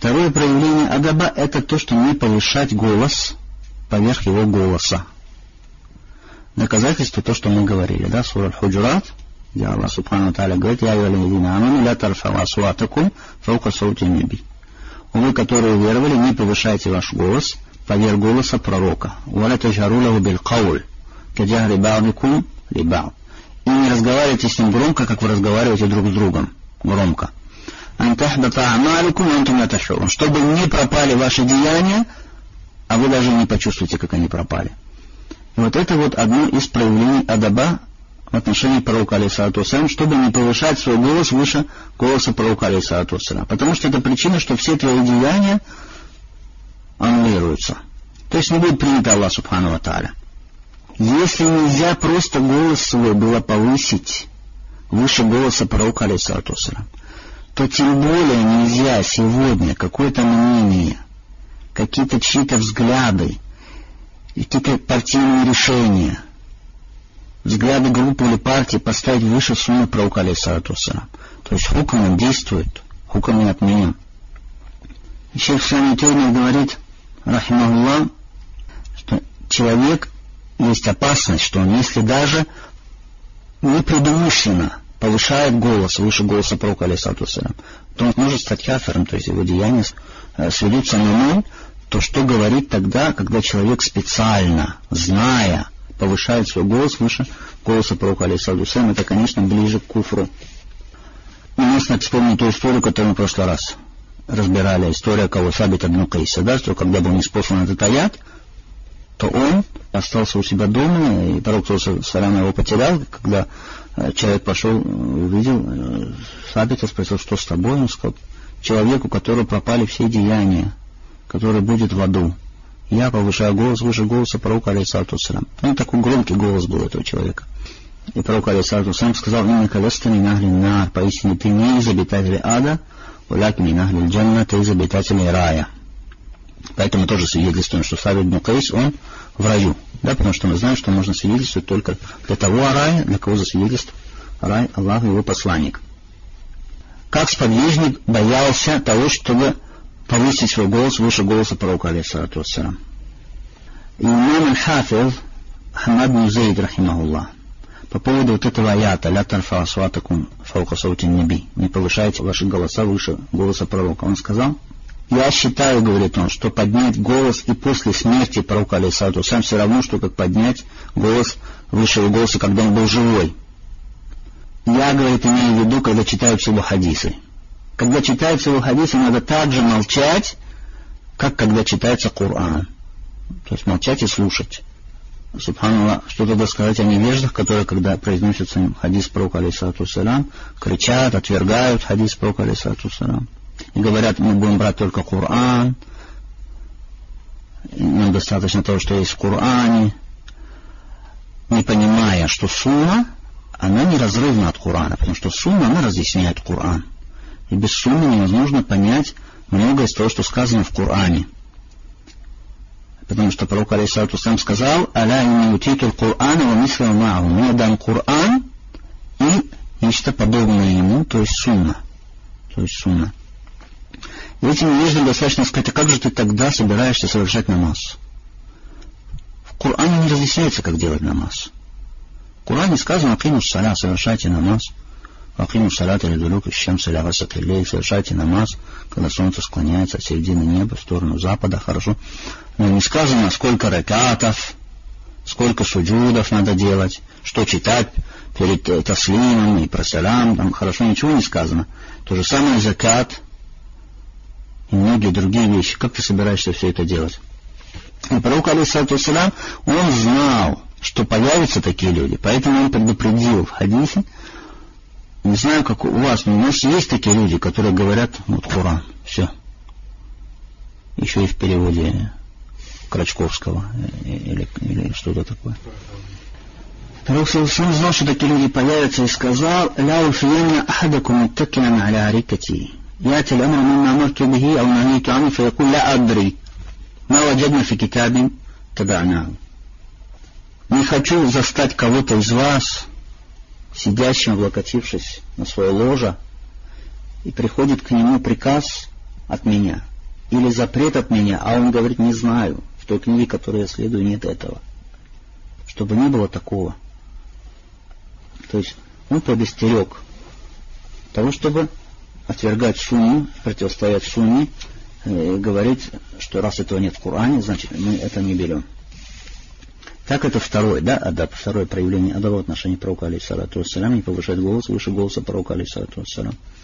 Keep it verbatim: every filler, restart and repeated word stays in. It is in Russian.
Второе проявление адаба — это то, что не повышать голос поверх его голоса. Доказательство то, что мы говорили, да, сура Аль-Худжурат, где Аллах Субхану ва Тааля говорит: «Я юаллазина аману ля тарфау асватакум фаука саути наби». Вы, которые уверовали, не повышайте ваш голос поверх голоса пророка. «Валя таджару лаху биль-кауль каджахри ба'дикум ли ба'д». И не разговаривайте с ним громко, как вы разговариваете друг с другом. Громко. «Ан тахбата а'маликум ва антум ла таш'урун». Чтобы не пропали ваши деяния, а вы даже не почувствуете, как они пропали. И вот это вот одно из проявлений адаба в отношении пророка, алейхиссалату вассалям, чтобы не повышать свой голос выше голоса пророка, алейхиссалату вассалям. Потому что это причина, что все твои деяния аннулируются. То есть не будет принято Аллах Субхану ва Тааля. Если нельзя просто голос свой было повысить выше голоса пророка, алейхиссалату вассалям, то тем более нельзя сегодня какое-то мнение, какие-то чьи-то взгляды, какие-то партийные решения, взгляды группы или партии поставить выше сунны пророка, алейхиссалату вассалям. То есть хукм действует, хукм не отменен. И шейх Исляма Теймия говорит, рахимахуллах, что человек, есть опасность, что он, если даже непредумышленно повышает голос выше голоса пророка, алейхиссалату вассалям, то он может стать кафиром, то есть его деяния сведутся на ноль. То что говорить тогда, когда человек специально, зная, повышает свой голос выше голоса пророка, алейхиссалату вассалям, это, конечно, ближе к куфру. И нужно вспомнить ту историю, которую мы в прошлый раз разбирали, история кого Сабита ибн Кайса, да, что когда был ниспослан этот аят, то он остался у себя дома, и пророк салям его потерял. Когда человек пошел, увидел Сабита, спросил, что с тобой, он сказал: человеку, у которого пропали все деяния, который будет в аду. Я повышаю голос выше голоса пророка, алейхиссалату вассалям. Ну, такой громкий голос был этого человека. И пророк, алейхиссалату вассалям, сказал: «Иннака ласта мин ахли нар», поистине ты не из обитателей ада, валякин мин ахли джанна, ты из обитателей рая. Поэтому тоже свидетельствуем, что Сабит ибн Кайс, он в раю. Да, потому что мы знаем, что можно свидетельствовать только для того рая, для кого засвидетельствует рай Аллах и его посланник. Как сподвижник боялся того, чтобы повысить свой голос выше голоса пророка, алейхиссалату вассалям. Имам аль-Хафиз Хамад ибн Зейд, рахимахуллах, по поводу вот этого аята «Ля тарфау асватакум фаука саути наби», не повышайте ваши голоса выше голоса пророка, он сказал: я считаю, говорит он, что поднять голос и после смерти пророка, алейхиссалату вассалям, все равно, что как поднять голос выше его голоса, когда он был живой. Я, говорит, имею в виду, когда читаются его хадисы. Когда читаются его хадисы, надо так же молчать, как когда читается Коран. То есть молчать и слушать. Субханаллах, что тогда сказать о невеждах, которые, когда произносится хадис пророка, алейхиссалату вассалям, кричат, отвергают хадис пророка, алейхиссалату вассалям, и говорят: мы будем брать только Коран, нам достаточно того, что есть в Коране, не понимая, что сунна, она неразрывна от Корана, потому что сунна, она разъясняет Коран. И без сунны невозможно понять многое из того, что сказано в Коране. Потому что пророк, алейхиссалату вассалям, сказал: «Аля инни утиту л-Кур'ана ва мисля ма'аху». Мне дан Коран и нечто подобное ему, то есть сунна. То есть сунна. И этим невеждам достаточно сказать: а как же ты тогда собираешься совершать намаз? В Коране не разъясняется, как делать намаз. В Коране сказано: «Акимус саля», совершайте намаз. «Акимус салята лидулук иш-шамси иля гасаки л-лейль», совершайте намаз, когда солнце склоняется от середины неба в сторону запада, хорошо. Но не сказано, сколько ракатов, сколько суджудов надо делать, что читать перед таслимом и про салям, там хорошо, ничего не сказано. То же самое закат и многие другие вещи. Как ты собираешься все это делать? И пророк, алейхиссалату вассалям, он знал, что появятся такие люди, поэтому он предупредил в хадисе. Не знаю, как у вас, но у нас есть такие люди, которые говорят: вот Коран, все. Еще и в переводе Крачковского или, или что-то такое. Пророк сам знал, что такие люди появятся, и сказал: «Ля уфиянна ахадакум муттакиан аля арикати, яти л-амру мимма амарту бихи, ау нахиту анху, фаякул ля адри, ма ваджадна фи китабин таба'наху». Не хочу застать кого-то из вас сидящим, облокотившись на свое ложе, и приходит к нему приказ от меня. или запрет от меня, а он говорит, не знаю, в той книге, которой я следую, нет этого. Чтобы не было такого. То есть он предостерег того, чтобы отвергать сунну, противостоять сунне, и говорить, что раз этого нет в Коране, значит мы это не берем. Так это второе, да, адаб, второе проявление адаба в отношении пророка, алейхиссалату вассалям, не повышать голос выше голоса пророка, алейхиссалату вассалям.